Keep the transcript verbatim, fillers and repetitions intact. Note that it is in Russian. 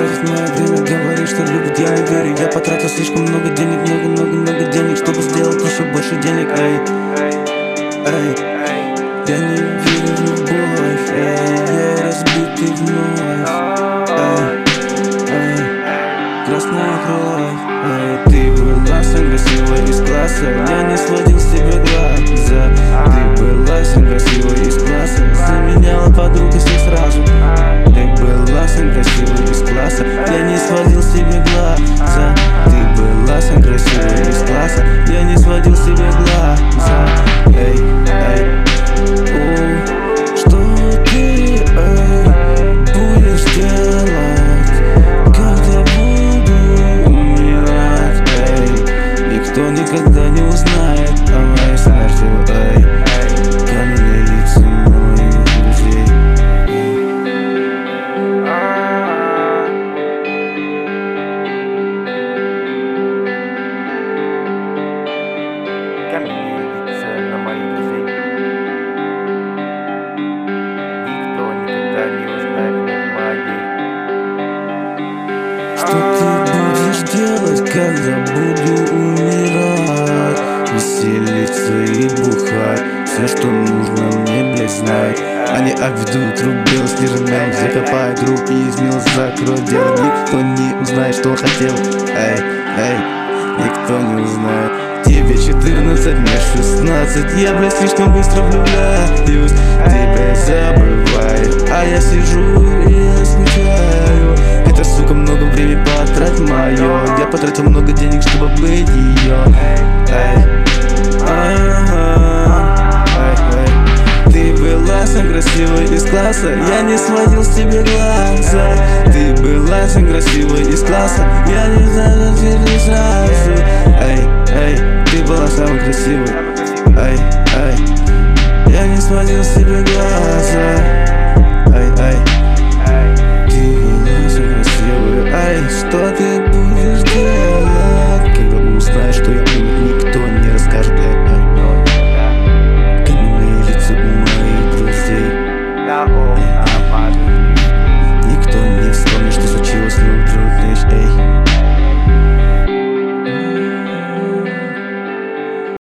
тратит мое время, говорит, что любит, я не верю. Я потратил слишком много денег, много-много-много денег, чтобы сделать еще больше денег. Эй, эй, я не верю в любовь, эй, я разбитый вновь. Эй, эй, красная кровь. Эй, ты была самой красивой из класса, я не сводил с тебя глаза. Ты была самой красивой из класса, заменяла подруг и всех сразу. Ты была самой красивой из класса, я не сводил с тебя глаза. Ты была самой красивой из класса, я не сводил с тебя глаза. Эй, эй, о, что ты, эй, будешь делать, когда буду умирать, эй? Никто никогда не узнает о моей смерти, эй. Каменные лица моих друзей. Каменные лица на моих друзей. Никто никогда не узнает моей. Что ты будешь делать, когда буду умирать? Веселиться и бухать, все, что нужно мне, блядь, знать. Они обведут рубил, снижен мел, закопают руки и измел, закрой дело. Никто не узнает, что он хотел. Эй, эй, никто не узнает. Тебе четырнадцать, мне шестнадцать. Я, блядь, слишком быстро влюбляюсь, тебя забываю, а я сижу и я скучаю. Эта сука много времени потратит мое. Я потратил много денег, чтобы быть ее. Эй, ты была самой красивой из класса, я не сводил с тебя глаза. Ты была самой красивой из класса, я не знаю, тебе сразу. Эй, эй, ты была самой красивой. Эй, эй, я не сводил с тебя глаза.